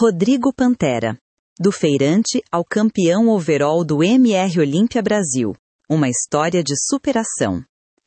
Rodrigo Pantera. Do feirante ao campeão overall do MR Olímpia Brasil. Uma história de superação.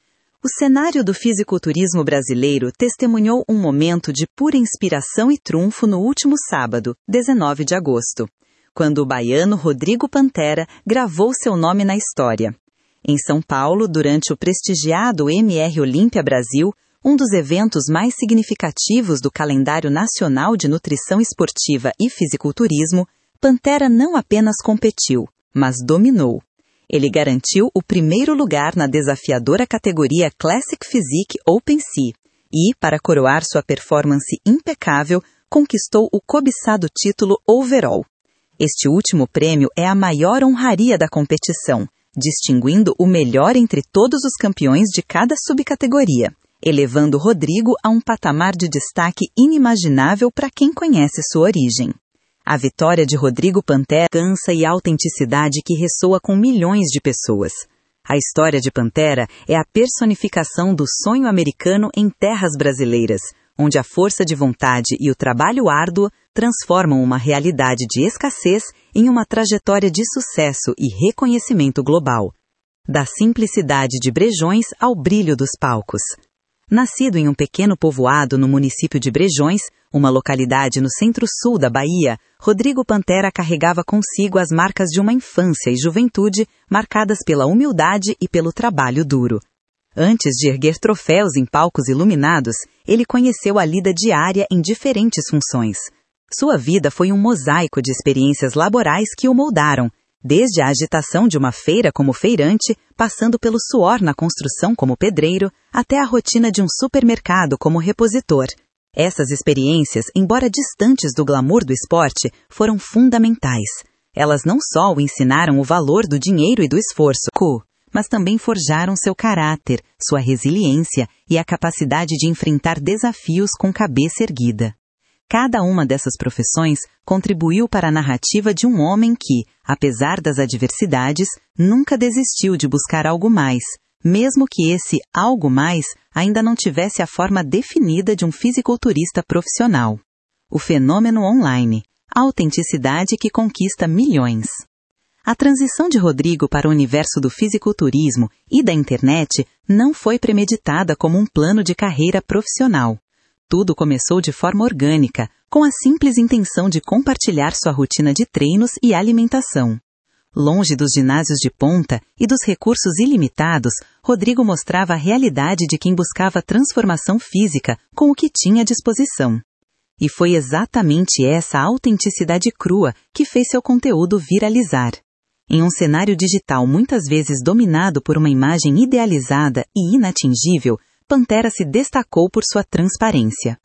O cenário do fisiculturismo brasileiro testemunhou um momento de pura inspiração e trunfo no último sábado, 19 de agosto, quando o baiano Rodrigo Pantera gravou seu nome na história. Em São Paulo, durante o prestigiado MR Olímpia Brasil, um dos eventos mais significativos do calendário nacional de nutrição esportiva e fisiculturismo, Pantera não apenas competiu, mas dominou. Ele garantiu o primeiro lugar na desafiadora categoria Classic Physique Open Sea e, para coroar sua performance impecável, conquistou o cobiçado título Overall. Este último prêmio é a maior honraria da competição, distinguindo o melhor entre todos os campeões de cada subcategoria, elevando Rodrigo a um patamar de destaque inimaginável para quem conhece sua origem. A vitória de Rodrigo Pantera cansa e autenticidade que ressoa com milhões de pessoas. A história de Pantera é a personificação do sonho americano em terras brasileiras, onde a força de vontade e o trabalho árduo transformam uma realidade de escassez em uma trajetória de sucesso e reconhecimento global. Da simplicidade de Brejões ao brilho dos palcos. Nascido em um pequeno povoado no município de Brejões, uma localidade no centro-sul da Bahia, Rodrigo Pantera carregava consigo as marcas de uma infância e juventude marcadas pela humildade e pelo trabalho duro. Antes de erguer troféus em palcos iluminados, ele conheceu a lida diária em diferentes funções. Sua vida foi um mosaico de experiências laborais que o moldaram, desde a agitação de uma feira como feirante, passando pelo suor na construção como pedreiro, até a rotina de um supermercado como repositor. Essas experiências, embora distantes do glamour do esporte, foram fundamentais. Elas não só o ensinaram o valor do dinheiro e do esforço, mas também forjaram seu caráter, sua resiliência e a capacidade de enfrentar desafios com cabeça erguida. Cada uma dessas profissões contribuiu para a narrativa de um homem que, apesar das adversidades, nunca desistiu de buscar algo mais, mesmo que esse algo mais ainda não tivesse a forma definida de um fisiculturista profissional. O fenômeno online, a autenticidade que conquista milhões. A transição de Rodrigo para o universo do fisiculturismo e da internet não foi premeditada como um plano de carreira profissional. Tudo começou de forma orgânica, com a simples intenção de compartilhar sua rotina de treinos e alimentação. Longe dos ginásios de ponta e dos recursos ilimitados, Rodrigo mostrava a realidade de quem buscava transformação física com o que tinha à disposição. E foi exatamente essa autenticidade crua que fez seu conteúdo viralizar. Em um cenário digital muitas vezes dominado por uma imagem idealizada e inatingível, Pantera se destacou por sua transparência.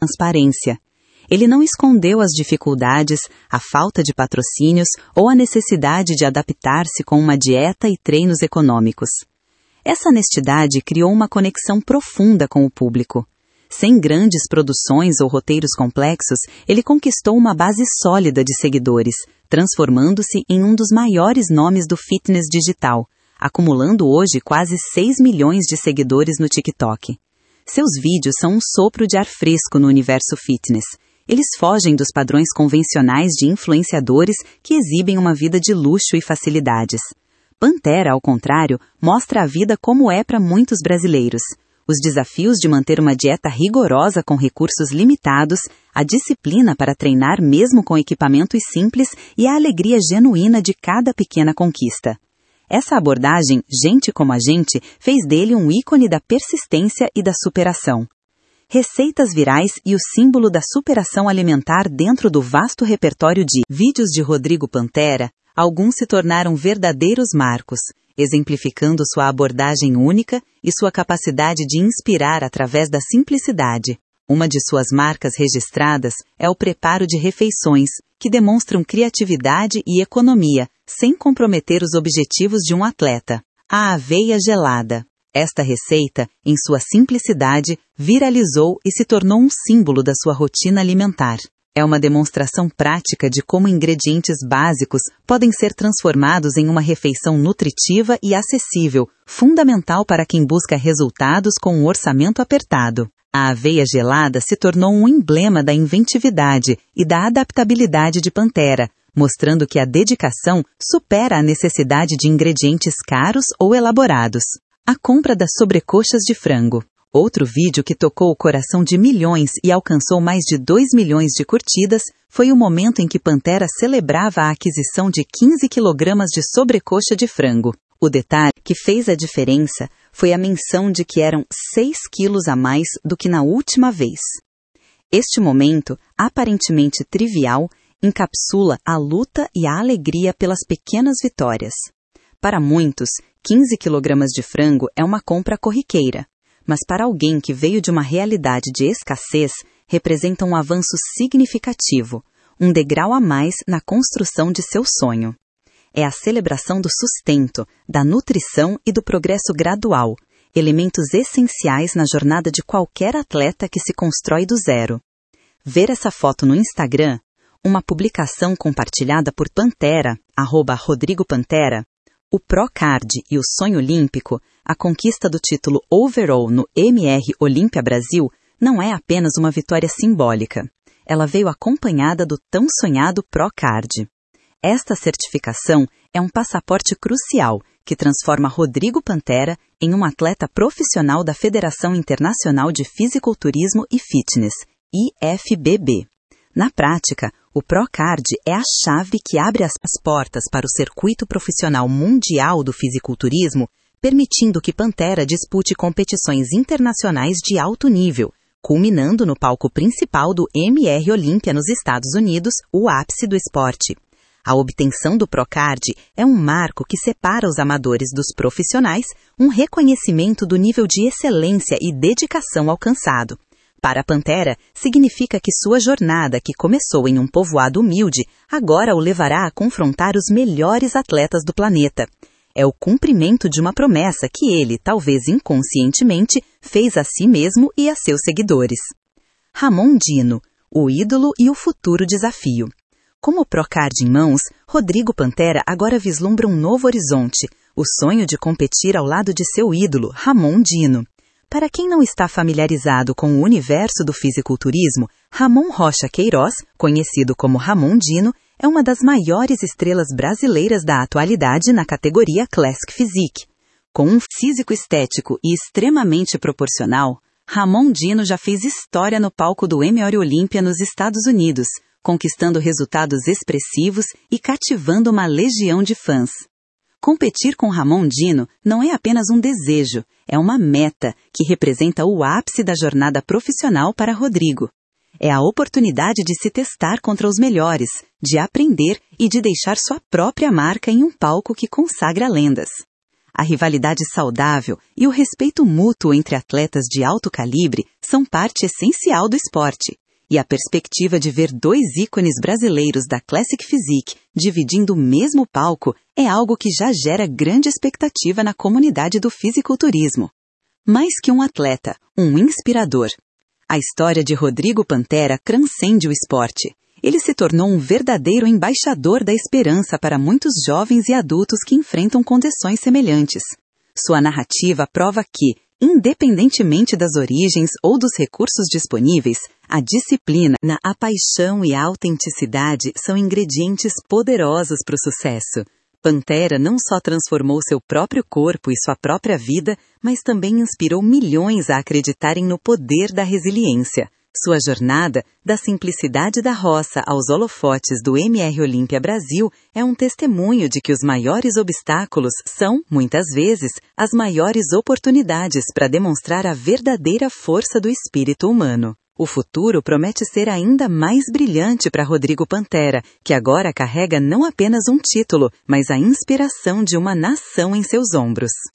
Ele não escondeu as dificuldades, a falta de patrocínios ou a necessidade de adaptar-se com uma dieta e treinos econômicos. Essa honestidade criou uma conexão profunda com o público. Sem grandes produções ou roteiros complexos, ele conquistou uma base sólida de seguidores, transformando-se em um dos maiores nomes do fitness digital, acumulando hoje quase 6 milhões de seguidores no TikTok. Seus vídeos são um sopro de ar fresco no universo fitness. Eles fogem dos padrões convencionais de influenciadores que exibem uma vida de luxo e facilidades. Pantera, ao contrário, mostra a vida como é para muitos brasileiros. Os desafios de manter uma dieta rigorosa com recursos limitados, a disciplina para treinar mesmo com equipamentos simples e a alegria genuína de cada pequena conquista. Essa abordagem, gente como a gente, fez dele um ícone da persistência e da superação. Receitas virais e o símbolo da superação alimentar dentro do vasto repertório de vídeos de Rodrigo Pantera, alguns se tornaram verdadeiros marcos, exemplificando sua abordagem única e sua capacidade de inspirar através da simplicidade. Uma de suas marcas registradas é o preparo de refeições, que demonstram criatividade e economia, sem comprometer os objetivos de um atleta. A aveia gelada. Esta receita, em sua simplicidade, viralizou e se tornou um símbolo da sua rotina alimentar. É uma demonstração prática de como ingredientes básicos podem ser transformados em uma refeição nutritiva e acessível, fundamental para quem busca resultados com um orçamento apertado. A aveia gelada se tornou um emblema da inventividade e da adaptabilidade de Pantera, mostrando que a dedicação supera a necessidade de ingredientes caros ou elaborados. A compra das sobrecoxas de frango. Outro vídeo que tocou o coração de milhões e alcançou mais de 2 milhões de curtidas foi o momento em que Pantera celebrava a aquisição de 15 quilogramas de sobrecoxa de frango. O detalhe que fez a diferença foi a menção de que eram 6 quilos a mais do que na última vez. Este momento, aparentemente trivial, encapsula a luta e a alegria pelas pequenas vitórias. Para muitos, 15 quilogramas de frango é uma compra corriqueira, mas para alguém que veio de uma realidade de escassez, representa um avanço significativo, um degrau a mais na construção de seu sonho. É a celebração do sustento, da nutrição e do progresso gradual, elementos essenciais na jornada de qualquer atleta que se constrói do zero. Ver essa foto no Instagram, uma publicação compartilhada por Pantera, @RodrigoPantera, o ProCard e o sonho olímpico, a conquista do título overall no MR Olímpia Brasil, não é apenas uma vitória simbólica. Ela veio acompanhada do tão sonhado ProCard. Esta certificação é um passaporte crucial que transforma Rodrigo Pantera em um atleta profissional da Federação Internacional de Fisiculturismo e Fitness, IFBB. Na prática, o ProCard é a chave que abre as portas para o circuito profissional mundial do fisiculturismo, permitindo que Pantera dispute competições internacionais de alto nível, culminando no palco principal do MR Olímpia nos Estados Unidos, o ápice do esporte. A obtenção do ProCard é um marco que separa os amadores dos profissionais, um reconhecimento do nível de excelência e dedicação alcançado. Para a Pantera, significa que sua jornada, que começou em um povoado humilde, agora o levará a confrontar os melhores atletas do planeta. É o cumprimento de uma promessa que ele, talvez inconscientemente, fez a si mesmo e a seus seguidores. Ramon Dino, o ídolo e o futuro desafio. Com o ProCard em mãos, Rodrigo Pantera agora vislumbra um novo horizonte, o sonho de competir ao lado de seu ídolo, Ramon Dino. Para quem não está familiarizado com o universo do fisiculturismo, Ramon Rocha Queiroz, conhecido como Ramon Dino, é uma das maiores estrelas brasileiras da atualidade na categoria Classic Physique. Com um físico estético e extremamente proporcional, Ramon Dino já fez história no palco do MR Olímpia nos Estados Unidos, conquistando resultados expressivos e cativando uma legião de fãs. Competir com Ramon Dino não é apenas um desejo, é uma meta que representa o ápice da jornada profissional para Rodrigo. É a oportunidade de se testar contra os melhores, de aprender e de deixar sua própria marca em um palco que consagra lendas. A rivalidade saudável e o respeito mútuo entre atletas de alto calibre são parte essencial do esporte. E a perspectiva de ver 2 ícones brasileiros da Classic Physique dividindo o mesmo palco é algo que já gera grande expectativa na comunidade do fisiculturismo. Mais que um atleta, um inspirador. A história de Rodrigo Pantera transcende o esporte. Ele se tornou um verdadeiro embaixador da esperança para muitos jovens e adultos que enfrentam condições semelhantes. Sua narrativa prova que, independentemente das origens ou dos recursos disponíveis, a disciplina, a paixão e a autenticidade são ingredientes poderosos para o sucesso. Pantera não só transformou seu próprio corpo e sua própria vida, mas também inspirou milhões a acreditarem no poder da resiliência. Sua jornada, da simplicidade da roça aos holofotes do MR Olímpia Brasil, é um testemunho de que os maiores obstáculos são, muitas vezes, as maiores oportunidades para demonstrar a verdadeira força do espírito humano. O futuro promete ser ainda mais brilhante para Rodrigo Pantera, que agora carrega não apenas um título, mas a inspiração de uma nação em seus ombros.